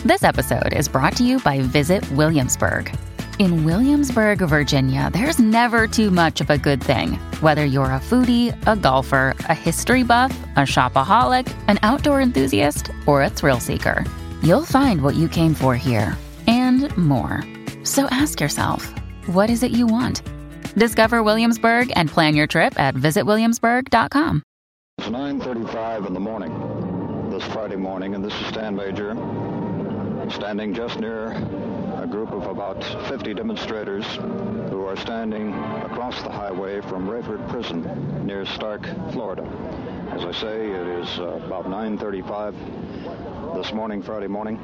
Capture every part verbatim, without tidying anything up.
This episode is brought to you by Visit Williamsburg. In Williamsburg, Virginia, there's never too much of a good thing. Whether you're a foodie, a golfer, a history buff, a shopaholic, an outdoor enthusiast, or a thrill seeker, you'll find what you came for here and more. So ask yourself, what is it you want? Discover Williamsburg and plan your trip at visit williamsburg dot com. It's nine thirty-five in the morning, this Friday morning, and this is Stan Major, standing just near a group of about fifty demonstrators who are standing across the highway from Rayford Prison near Stark, Florida. As I say, it is uh, about nine thirty-five this morning, Friday morning,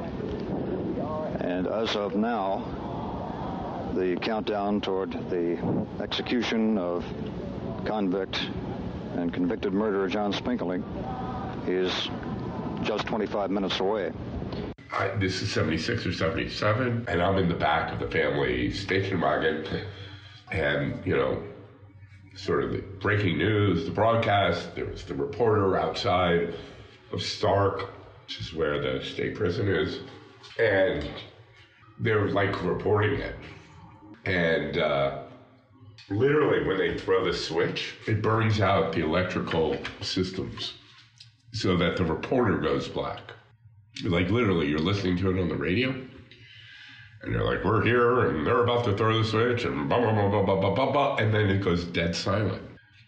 and as of now, the countdown toward the execution of convict and convicted murderer John Spinkling is just twenty-five minutes away. I, this is seventy-six or seventy-seven, and I'm in the back of the family station wagon, and, you know, sort of the breaking news, the broadcast, there was the reporter outside of Stark, which is where the state prison is, and they were, like, reporting it. And uh, literally, when they throw the switch, it burns out the electrical systems so that the reporter goes black. Like, literally, you're listening to it on the radio, and they're like, we're here, and they're about to throw the switch, and blah, blah, blah, blah, blah, blah, blah, blah, and then it goes dead silent.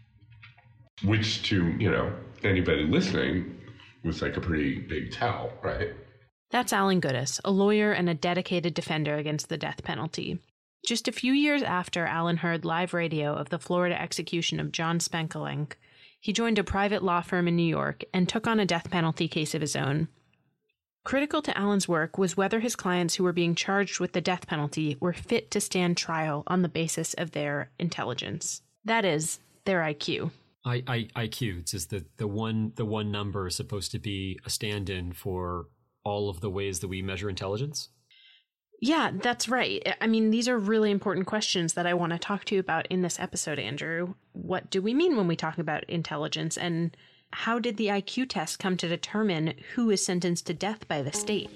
Which, to, you know, anybody listening, was like a pretty big tell, right? That's Alan Goodis, a lawyer and a dedicated defender against the death penalty. Just a few years after Alan heard live radio of the Florida execution of John Spinkling, he joined a private law firm in New York and took on a death penalty case of his own. Critical to Alan's work was whether his clients who were being charged with the death penalty were fit to stand trial on the basis of their intelligence. That is, their I Q. I, I, I Q, it's just the, the one the one number is supposed to be a stand-in for all of the ways that we measure intelligence? Yeah, that's right. I mean, these are really important questions that I want to talk to you about in this episode, Andrew. What do we mean when we talk about intelligence, and how did the I Q test come to determine who is sentenced to death by the state?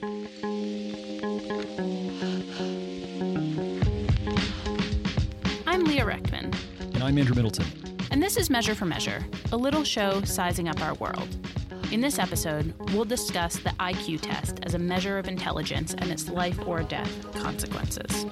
I'm Leah Reckman. And I'm Andrew Middleton. And this is Measure for Measure, a little show sizing up our world. In this episode, we'll discuss the I Q test as a measure of intelligence and its life or death consequences.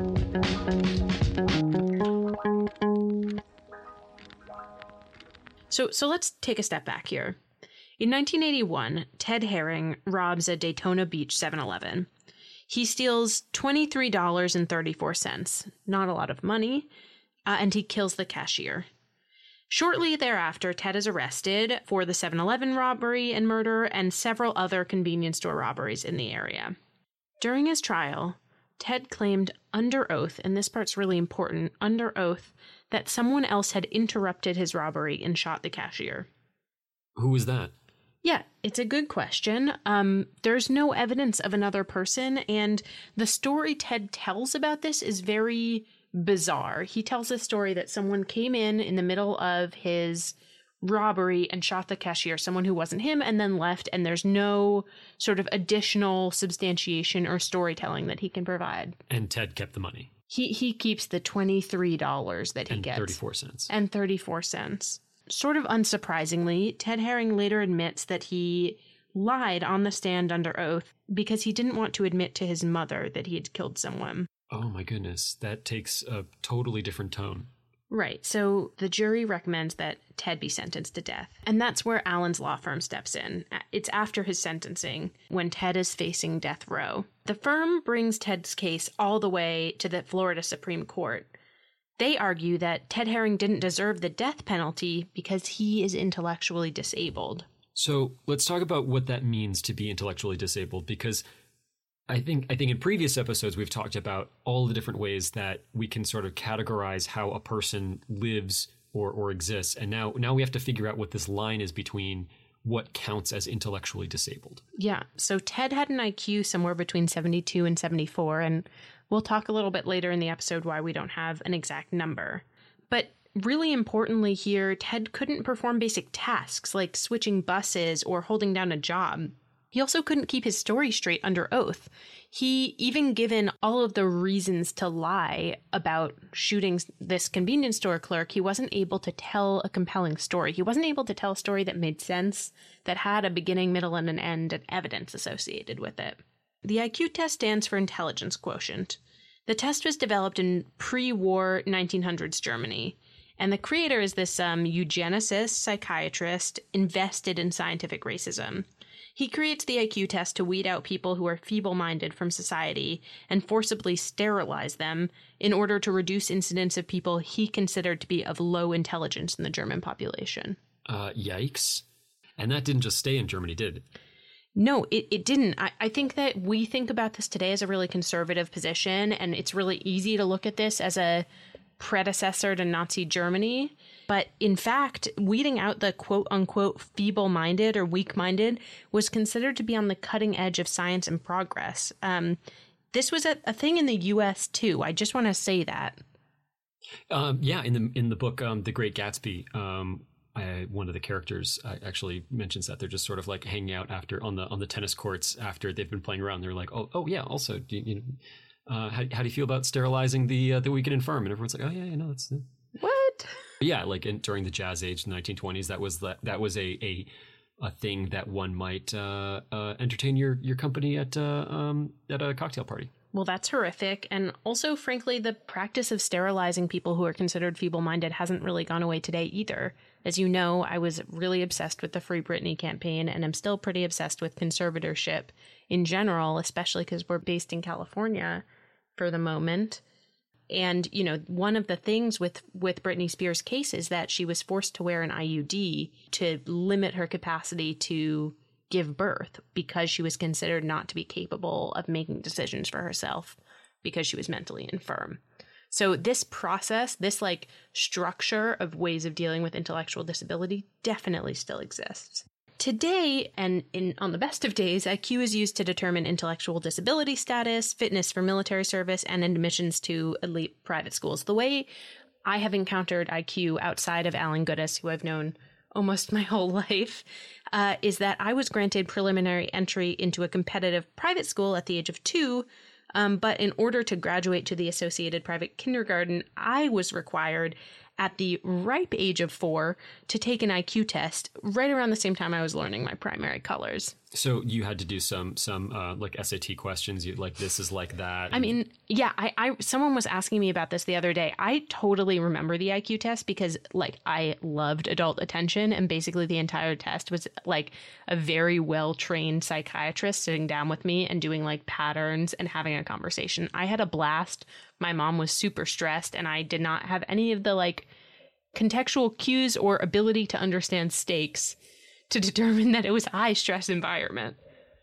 So, so let's take a step back here. In nineteen eighty-one, Ted Herring robs a Daytona Beach seven eleven. He steals twenty-three dollars and thirty-four cents, not a lot of money, uh, and he kills the cashier. Shortly thereafter, Ted is arrested for the seven eleven robbery and murder and several other convenience store robberies in the area. During his trial, Ted claimed under oath, and this part's really important, under oath, that someone else had interrupted his robbery and shot the cashier. Who was that? Yeah, it's a good question. Um, there's no evidence of another person, and the story Ted tells about this is very bizarre. He tells a story that someone came in in the middle of his robbery and shot the cashier, someone who wasn't him, and then left, and there's no sort of additional substantiation or storytelling that he can provide. And Ted kept the money. He he keeps the twenty-three dollars that he and gets. And thirty-four cents. And thirty-four cents. Sort of unsurprisingly, Ted Herring later admits that he lied on the stand under oath because he didn't want to admit to his mother that he had killed someone. Oh my goodness, that takes a totally different tone. Right, so the jury recommends that Ted be sentenced to death. And that's where Alan's law firm steps in. It's after his sentencing, when Ted is facing death row. The firm brings Ted's case all the way to the Florida Supreme Court. They argue that Ted Herring didn't deserve the death penalty because he is intellectually disabled. So let's talk about what that means to be intellectually disabled, because I think I think in previous episodes we've talked about all the different ways that we can sort of categorize how a person lives or or exists, and now now we have to figure out what this line is between what counts as intellectually disabled. Yeah, so Ted had an I Q somewhere between seventy-two and seventy-four, and we'll talk a little bit later in the episode why we don't have an exact number. But really importantly here, Ted couldn't perform basic tasks like switching buses or holding down a job. He also couldn't keep his story straight under oath. He, even given all of the reasons to lie about shooting this convenience store clerk, he wasn't able to tell a compelling story. He wasn't able to tell a story that made sense, that had a beginning, middle, and an end, and evidence associated with it. The I Q test stands for intelligence quotient. The test was developed in pre-war nineteen hundreds Germany, and the creator is this um, eugenicist psychiatrist invested in scientific racism. He creates the I Q test to weed out people who are feeble-minded from society and forcibly sterilize them in order to reduce incidents of people he considered to be of low intelligence in the German population. Uh, yikes. And that didn't just stay in Germany, did it? No, it, it didn't. I, I think that we think about this today as a really conservative position, and it's really easy to look at this as a predecessor to Nazi Germany. But in fact, weeding out the quote-unquote feeble-minded or weak-minded was considered to be on the cutting edge of science and progress. Um, this was a, a thing in the U S too. I just want to say that. Um, yeah, in the in the book, um, The Great Gatsby, um, I, one of the characters uh, actually mentions that they're just sort of like hanging out after on the on the tennis courts after they've been playing around. They're like, oh, oh yeah. Also, do you, you know, uh, how, how do you feel about sterilizing the uh, the weak and infirm? And everyone's like, oh yeah, yeah, no, that's uh. What? Yeah, like in, during the Jazz Age, the nineteen twenties, that was that that was a a, a thing that one might uh, uh, entertain your your company at uh, um, at a cocktail party. Well, that's horrific. And also, frankly, the practice of sterilizing people who are considered feeble-minded hasn't really gone away today either. As you know, I was really obsessed with the Free Britney campaign, and I'm still pretty obsessed with conservatorship in general, especially because we're based in California for the moment. And, you know, one of the things with, with Britney Spears' case is that she was forced to wear an I U D to limit her capacity to give birth because she was considered not to be capable of making decisions for herself because she was mentally infirm. So this process, this like structure of ways of dealing with intellectual disability definitely still exists. Today, and in on the best of days, I Q is used to determine intellectual disability status, fitness for military service, and admissions to elite private schools. The way I have encountered I Q outside of Alan Goodis, who I've known almost my whole life, uh, is that I was granted preliminary entry into a competitive private school at the age of two, um, but in order to graduate to the associated private kindergarten, I was required at the ripe age of four to take an I Q test right around the same time I was learning my primary colors. So you had to do some some uh, like S A T questions, you like this is like that. I mean, yeah, I, I someone was asking me about this the other day. I totally remember the I Q test because like I loved adult attention, and basically the entire test was like a very well trained psychiatrist sitting down with me and doing like patterns and having a conversation. I had a blast. My mom was super stressed, and I did not have any of the like contextual cues or ability to understand stakes to determine that it was a high stress environment.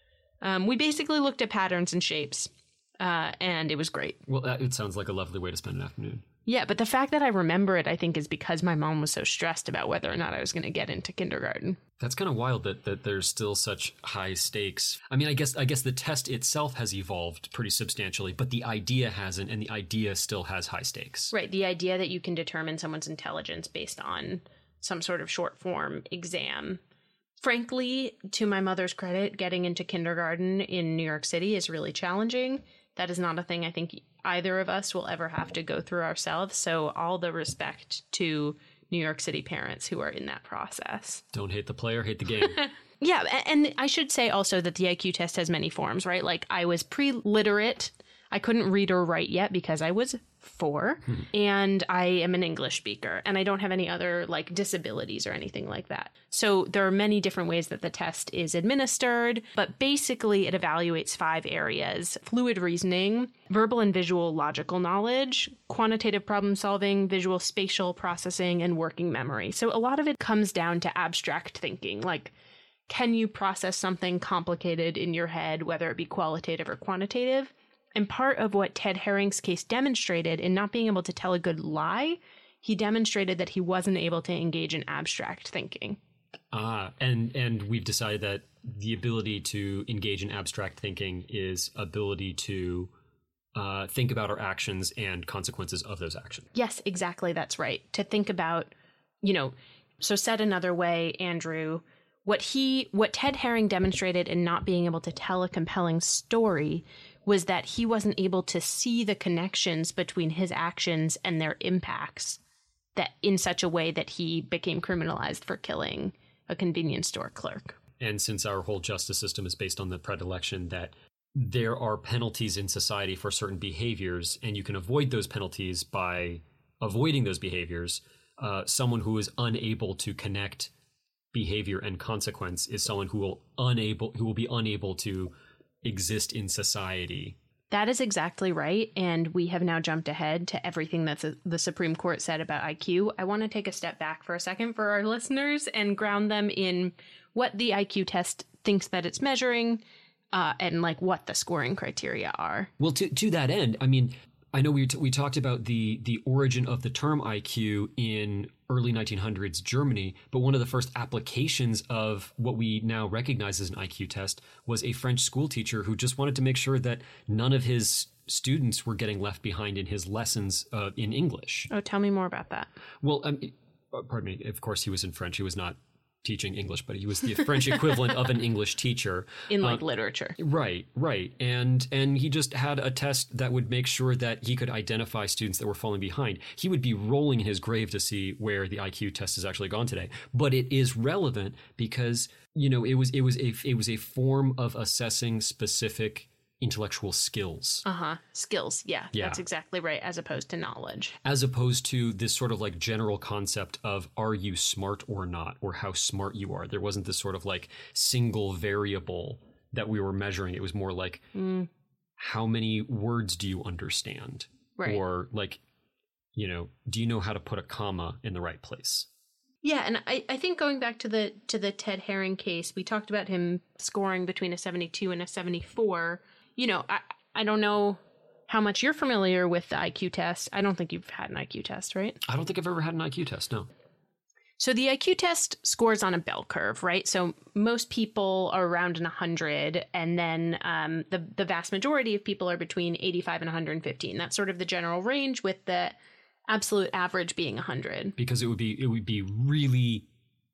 Um, we basically looked at patterns and shapes, uh, and it was great. Well, that, it sounds like a lovely way to spend an afternoon. Yeah, but the fact that I remember it, I think, is because my mom was so stressed about whether or not I was going to get into kindergarten. That's kind of wild that, that there's still such high stakes. I mean, I guess I guess the test itself has evolved pretty substantially, but the idea hasn't, and the idea still has high stakes. Right, the idea that you can determine someone's intelligence based on some sort of short form exam. Frankly, to my mother's credit, getting into kindergarten in New York City is really challenging. That is not a thing I think either of us will ever have to go through ourselves. So all the respect to New York City parents who are in that process. Don't hate the player, hate the game. Yeah, and I should say also that the I Q test has many forms, right? Like I was pre-literate. I couldn't read or write yet because I was four, hmm. and I am an English speaker, and I don't have any other like disabilities or anything like that. So there are many different ways that the test is administered, but basically it evaluates five areas: fluid reasoning, verbal and visual logical knowledge, quantitative problem solving, visual spatial processing, and working memory. So a lot of it comes down to abstract thinking, like can you process something complicated in your head, whether it be qualitative or quantitative? And part of what Ted Herring's case demonstrated in not being able to tell a good lie, he demonstrated that he wasn't able to engage in abstract thinking. Ah, and and we've decided that the ability to engage in abstract thinking is ability to uh, think about our actions and consequences of those actions. Yes, exactly. That's right. To think about, you know, so said another way, Andrew, What he, what Ted Haring demonstrated in not being able to tell a compelling story was that he wasn't able to see the connections between his actions and their impacts, that in such a way that he became criminalized for killing a convenience store clerk. And since our whole justice system is based on the predilection that there are penalties in society for certain behaviors, and you can avoid those penalties by avoiding those behaviors, uh, someone who is unable to connect behavior and consequence is someone who will unable who will be unable to exist in society. That is exactly right. And we have now jumped ahead to everything that the Supreme Court said about I Q. I want to take a step back for a second for our listeners and ground them in what the I Q test thinks that it's measuring, uh, and like what the scoring criteria are. Well, to to that end, I mean, I know we t- we talked about the the origin of the term I Q in early nineteen hundreds Germany, but one of the first applications of what we now recognize as an I Q test was a French school teacher who just wanted to make sure that none of his students were getting left behind in his lessons uh, in English. Oh, tell me more about that. Well, um, pardon me. Of course, he was in French. He was not teaching English, but he was the French equivalent of an English teacher. In like uh, literature. Right, right. And and he just had a test that would make sure that he could identify students that were falling behind. He would be rolling in his grave to see where the I Q test has actually gone today. But it is relevant because, you know, it was it was a it was a form of assessing specific intellectual skills. Uh-huh. Skills. Yeah, yeah, that's exactly right. As opposed to knowledge. As opposed to this sort of like general concept of are you smart or not, or how smart you are. There wasn't this sort of like single variable that we were measuring. It was more like mm. how many words do you understand? Right. Or like, you know, do you know how to put a comma in the right place? Yeah, and I, I think going back to the to the Ted Haring case, we talked about him scoring between a seventy-two and a seventy-four. You know, I, I don't know how much you're familiar with the I Q test. I don't think you've had an I Q test, right? I don't think I've ever had an I Q test, no. So the I Q test scores on a bell curve, right? So most people are around an one hundred, and then um, the, the vast majority of people are between eighty-five and one hundred fifteen. That's sort of the general range, with the absolute average being one hundred. Because it would be it would be really...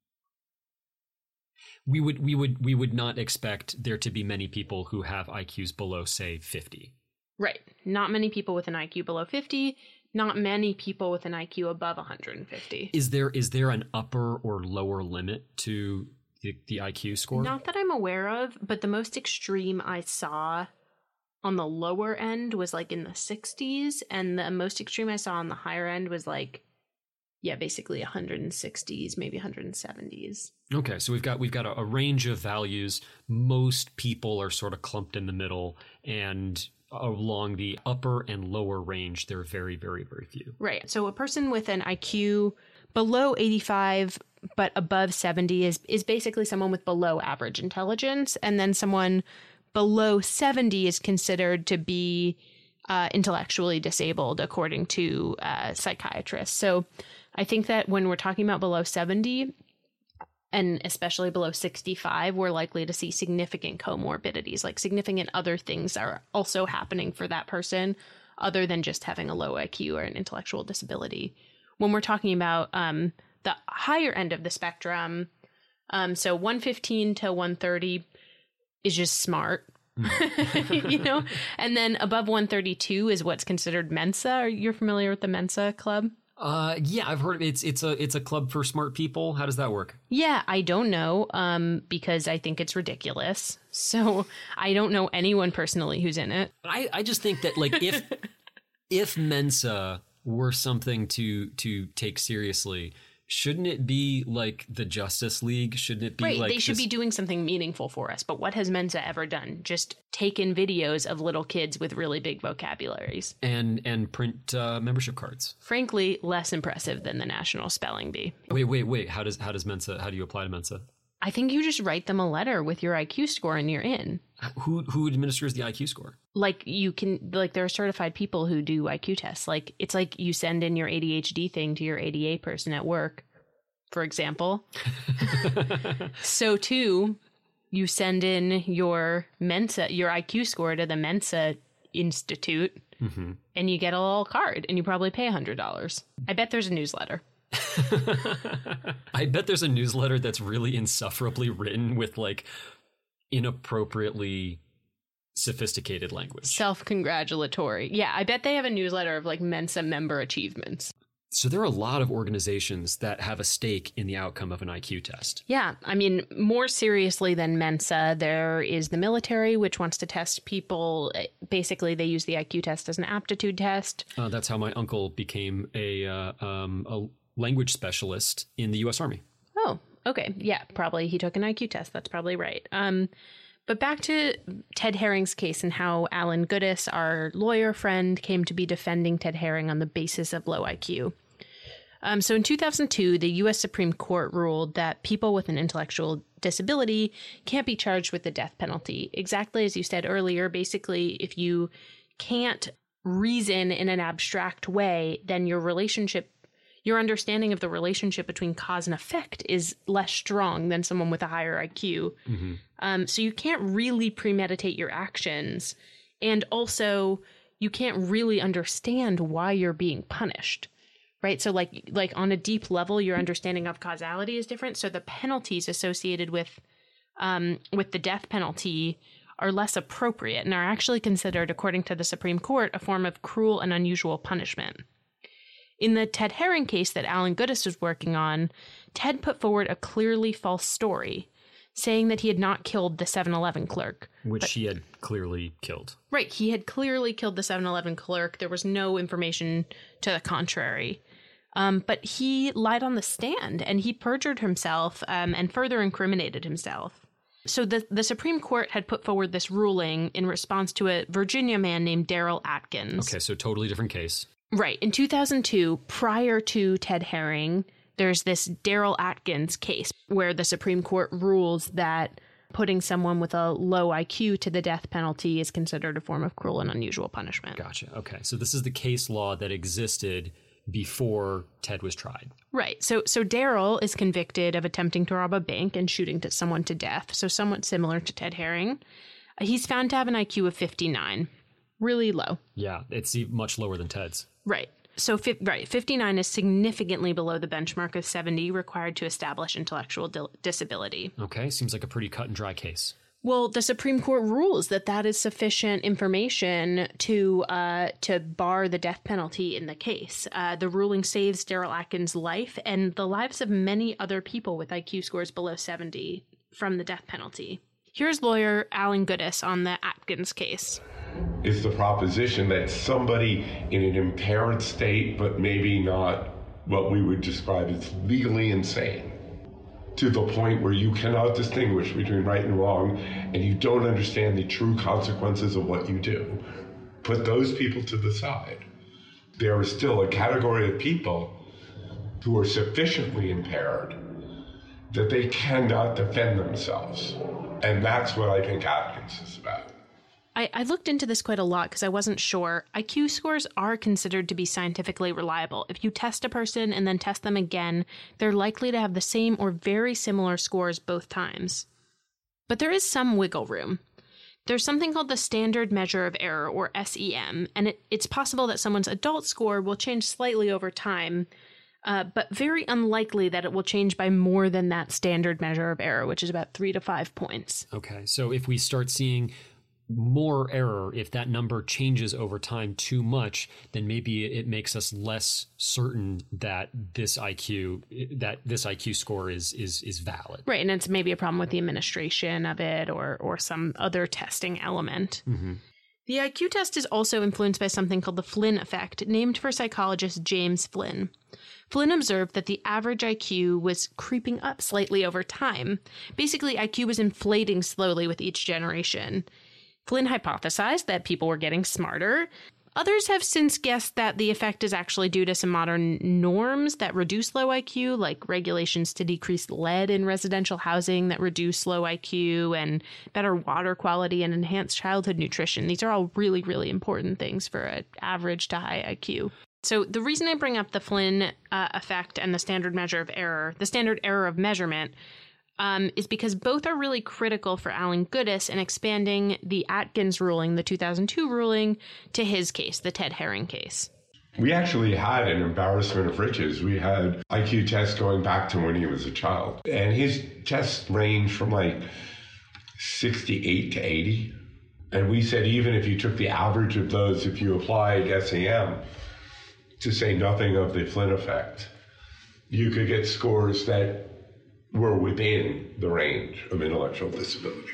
We would we would we would not expect there to be many people who have I Qs below, say, fifty. Right. Not many people with an I Q below fifty. Not many people with an I Q above one hundred fifty. Is there is there an upper or lower limit to the, the I Q score? Not that I'm aware of, but the most extreme I saw on the lower end was like in the sixties, and the most extreme I saw on the higher end was like, yeah, basically one hundred sixties, maybe one hundred seventies. Okay, so we've got we've got a, a range of values. Most people are sort of clumped in the middle, and along the upper and lower range, there are very, very, very few. Right. So a person with an I Q below eighty-five but above seventy is is basically someone with below average intelligence, and then someone below seventy is considered to be uh, intellectually disabled, according to uh, psychiatrists. So I think that when we're talking about below seventy, and especially below sixty-five, we're likely to see significant comorbidities, like significant other things are also happening for that person other than just having a low I Q or an intellectual disability. When we're talking about um, the higher end of the spectrum, um, so one fifteen to one thirty is just smart, you know, and then above one thirty-two is what's considered Mensa. Are you familiar with the Mensa Club? Uh, yeah, I've heard of it. It's it's a it's a club for smart people. How does that work? Yeah, I don't know, um, because I think it's ridiculous. So I don't know anyone personally who's in it. I, I just think that like if if Mensa were something to to take seriously, shouldn't it be like the Justice League? Shouldn't it be right, like they should this... be doing something meaningful for us. But what has Mensa ever done? Just taken videos of little kids with really big vocabularies. And and print uh, membership cards. Frankly, less impressive than the National Spelling Bee. Wait, wait, wait. How does how does Mensa, how do you apply to Mensa? I think you just write them a letter with your I Q score and you're in. Who who administers the I Q score? Like you can, like there are certified people who do I Q tests. Like it's like you send in your A D H D thing to your A D A person at work, for example. So too, you send in your Mensa, your I Q score to the Mensa Institute, mm-hmm. and you get a little card, and you probably pay one hundred dollars. I bet there's a newsletter. I bet there's a newsletter that's really insufferably written with like inappropriately sophisticated language. Self-congratulatory. Yeah, I bet they have a newsletter of like Mensa member achievements. So there are a lot of organizations that have a stake in the outcome of an I Q test. Yeah, I mean, more seriously than Mensa, there is the military, which wants to test people. Basically, they use the I Q test as an aptitude test. Uh, that's how my uncle became a, uh, um, a language specialist in the U S Army. Oh, okay. Yeah, probably he took an I Q test. That's probably right. Um, but back to Ted Herring's case and how Alan Goodis, our lawyer friend, came to be defending Ted Herring on the basis of low I Q. Um, so in two thousand two, the U S Supreme Court ruled that people with an intellectual disability can't be charged with the death penalty. Exactly as you said earlier, basically, if you can't reason in an abstract way, then your relationship, your understanding of the relationship between cause and effect is less strong than someone with a higher I Q. Mm-hmm. Um, so you can't really premeditate your actions. And also, you can't really understand why you're being punished. Right. So like like on a deep level, your understanding of causality is different. So the penalties associated with um, with the death penalty are less appropriate and are actually considered, according to the Supreme Court, a form of cruel and unusual punishment. In the Ted Herring case that Alan Goodis was working on, Ted put forward a clearly false story, saying that he had not killed the seven eleven clerk. Which but, he had clearly killed. Right. He had clearly killed the seven eleven clerk. There was no information to the contrary. Um, but he lied on the stand and he perjured himself um, and further incriminated himself. So the, the Supreme Court had put forward this ruling in response to a Virginia man named Daryl Atkins. Okay, so totally different case. Right. In two thousand two, prior to Ted Herring, there's this Daryl Atkins case where the Supreme Court rules that putting someone with a low I Q to the death penalty is considered a form of cruel and unusual punishment. Gotcha. Okay. So this is the case law that existed before Ted was tried. Right. So so Daryl is convicted of attempting to rob a bank and shooting to someone to death. So somewhat similar to Ted Herring. Uh, he's found to have an I Q of fifty-nine. Really low. Yeah, it's much lower than Ted's. Right. So fi- right, fifty-nine is significantly below the benchmark of seventy required to establish intellectual di- disability. Okay, seems like a pretty cut and dry case. Well, the Supreme Court rules that that is sufficient information to uh, to bar the death penalty in the case. Uh, the ruling saves Daryl Atkins' life and the lives of many other people with I Q scores below seventy from the death penalty. Here's lawyer Alan Goodis on the Atkins case. Is the proposition that somebody in an impaired state, but maybe not what we would describe as legally insane, to the point where you cannot distinguish between right and wrong, and you don't understand the true consequences of what you do. Put those people to the side. There is still a category of people who are sufficiently impaired that they cannot defend themselves. And that's what I think Atkins is about. I, I looked into this quite a lot because I wasn't sure. I Q scores are considered to be scientifically reliable. If you test a person and then test them again, they're likely to have the same or very similar scores both times. But there is some wiggle room. There's something called the Standard Measure of Error, or S E M, and it, it's possible that someone's adult score will change slightly over time, uh, but very unlikely that it will change by more than that Standard Measure of Error, which is about three to five points. Okay, so if we start seeing more error, if that number changes over time too much, then maybe it makes us less certain that this I Q that this I Q score is is is valid. Right, and it's maybe a problem with the administration of it or or some other testing element. Mm-hmm. The I Q test is also influenced by something called the Flynn effect, named for psychologist James Flynn. Flynn observed that the average I Q was creeping up slightly over time. Basically, I Q was inflating slowly with each generation. Flynn hypothesized that people were getting smarter. Others have since guessed that the effect is actually due to some modern norms that reduce low I Q, like regulations to decrease lead in residential housing that reduce low I Q, and better water quality and enhanced childhood nutrition. These are all really, really important things for an average to high I Q. So the reason I bring up the Flynn uh, effect and the standard measure of error, the standard error of measurement, Um, is because both are really critical for Alan Goodis in expanding the Atkins ruling, the two thousand two ruling, to his case, the Ted Herring case. We actually had an embarrassment of riches. We had I Q tests going back to when he was a child. And his tests ranged from like sixty-eight to eighty. And we said even if you took the average of those, if you applied S A M, to say nothing of the Flynn effect, you could get scores that were within the range of intellectual disability.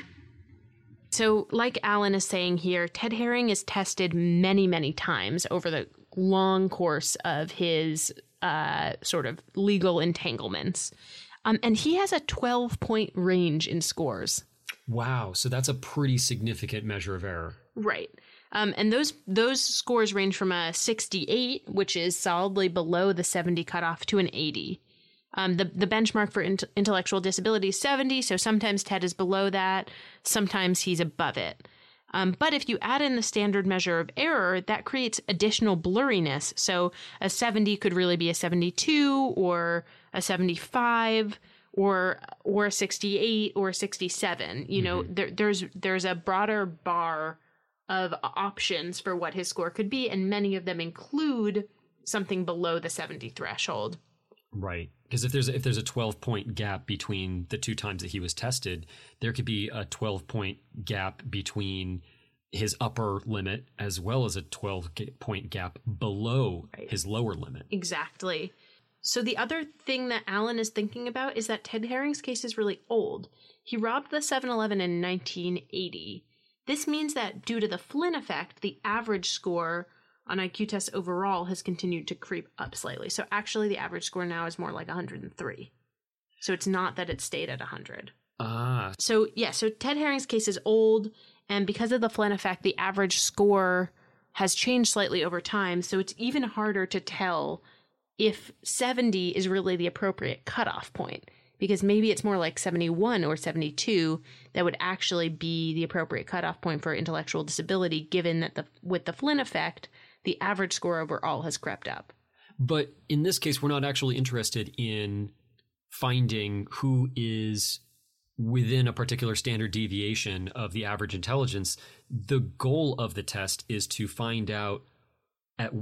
So like Alan is saying here, Ted Herring is tested many, many times over the long course of his uh, sort of legal entanglements. Um, and he has a twelve-point range in scores. Wow. So that's a pretty significant measure of error. Right. Um, and those those scores range from a sixty-eight, which is solidly below the seventy cutoff, to an eighty. Um, the, the benchmark for int- intellectual disability is seventy, so sometimes Ted is below that, sometimes he's above it. Um, but if you add in the standard measure of error, that creates additional blurriness. So a seventy could really be a seventy-two or a seventy-five or or a sixty-eight or a sixty-seven. You know, mm-hmm. there, there's there's a broader bar of options for what his score could be, and many of them include something below the seventy threshold. Right. Because if there's if there's a twelve point gap between the two times that he was tested, there could be a twelve point gap between his upper limit as well as a twelve point gap below right. his lower limit. Exactly. So the other thing that Alan is thinking about is that Ted Herring's case is really old. He robbed the seven eleven in nineteen eighty. This means that due to the Flynn effect, the average score on I Q tests overall has continued to creep up slightly. So actually the average score now is more like one hundred three. So it's not that it stayed at one hundred. Ah. So yeah, so Ted Herring's case is old, and because of the Flynn effect, the average score has changed slightly over time. So it's even harder to tell if seventy is really the appropriate cutoff point, because maybe it's more like seventy-one or seventy-two that would actually be the appropriate cutoff point for intellectual disability, given that the with the Flynn effect, the average score overall has crept up. But in this case, we're not actually interested in finding who is within a particular standard deviation of the average intelligence. The goal of the test is to find out at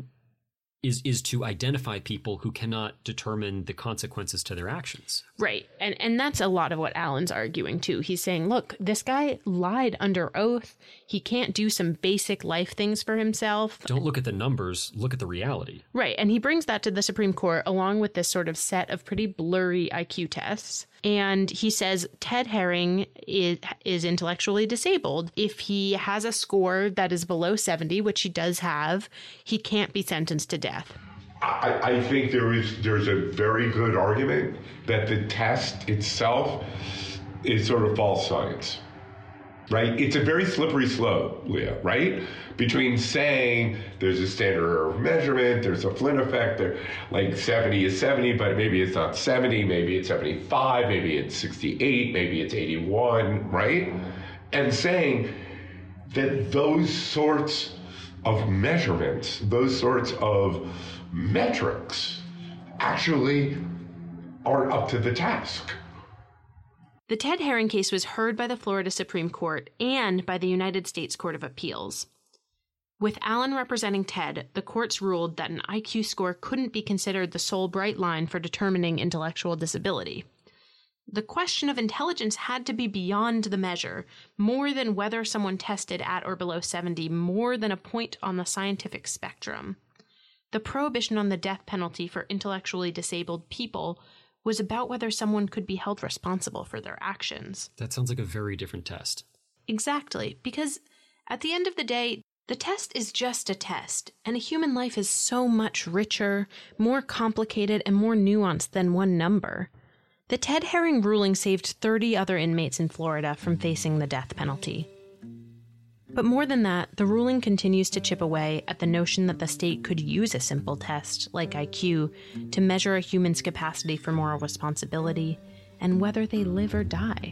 is is to identify people who cannot determine the consequences to their actions. Right. And and that's a lot of what Alan's arguing too. He's saying, look, this guy lied under oath. He can't do some basic life things for himself. Don't look at the numbers, look at the reality. Right. And he brings that to the Supreme Court along with this sort of set of pretty blurry I Q tests. And he says Ted Herring is, is intellectually disabled. If he has a score that is below seventy, which he does have, he can't be sentenced to death. I, I think there is there's a very good argument that the test itself is sort of false science, right? It's a very slippery slope, Leah, right? Between saying there's a standard error of measurement, there's a Flynn effect, there, like seventy is seventy, but maybe it's not seventy, maybe it's seventy-five, maybe it's sixty-eight, maybe it's eighty-one, right? And saying that those sorts of measurements, those sorts of metrics actually aren't up to the task. The Ted Herring case was heard by the Florida Supreme Court and by the United States Court of Appeals. With Alan representing Ted, the courts ruled that an I Q score couldn't be considered the sole bright line for determining intellectual disability. The question of intelligence had to be beyond the measure, more than whether someone tested at or below seventy, more than a point on the scientific spectrum. The prohibition on the death penalty for intellectually disabled people was about whether someone could be held responsible for their actions. That sounds like a very different test. Exactly, because at the end of the day, the test is just a test, and a human life is so much richer, more complicated, and more nuanced than one number. The Ted Herring ruling saved thirty other inmates in Florida from facing the death penalty. But more than that, the ruling continues to chip away at the notion that the state could use a simple test, like I Q, to measure a human's capacity for moral responsibility and whether they live or die.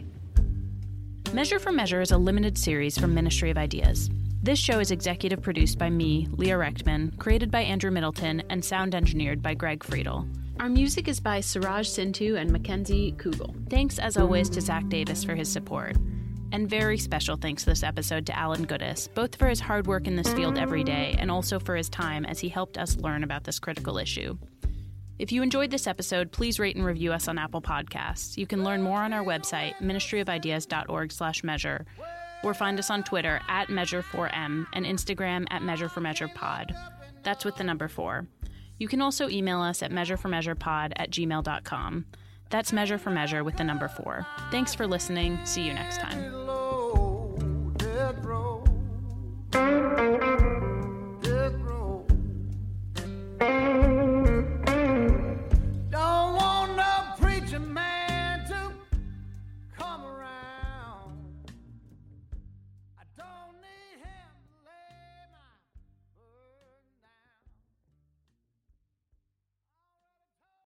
Measure for Measure is a limited series from Ministry of Ideas. This show is executive produced by me, Leah Rechtman, created by Andrew Middleton, and sound engineered by Greg Friedel. Our music is by Siraj Sintu and Mackenzie Kugel. Thanks, as always, to Zach Davis for his support. And very special thanks this episode to Alan Goodis, both for his hard work in this field every day and also for his time as he helped us learn about this critical issue. If you enjoyed this episode, please rate and review us on Apple Podcasts. You can learn more on our website, ministry of ideas dot org slash measure, or find us on Twitter at measure four m and Instagram at measure for measure pod. That's with the number four. You can also email us at measure for measure pod at gmail dot com. That's Measure for Measure with the number four. Thanks for listening. See you next time.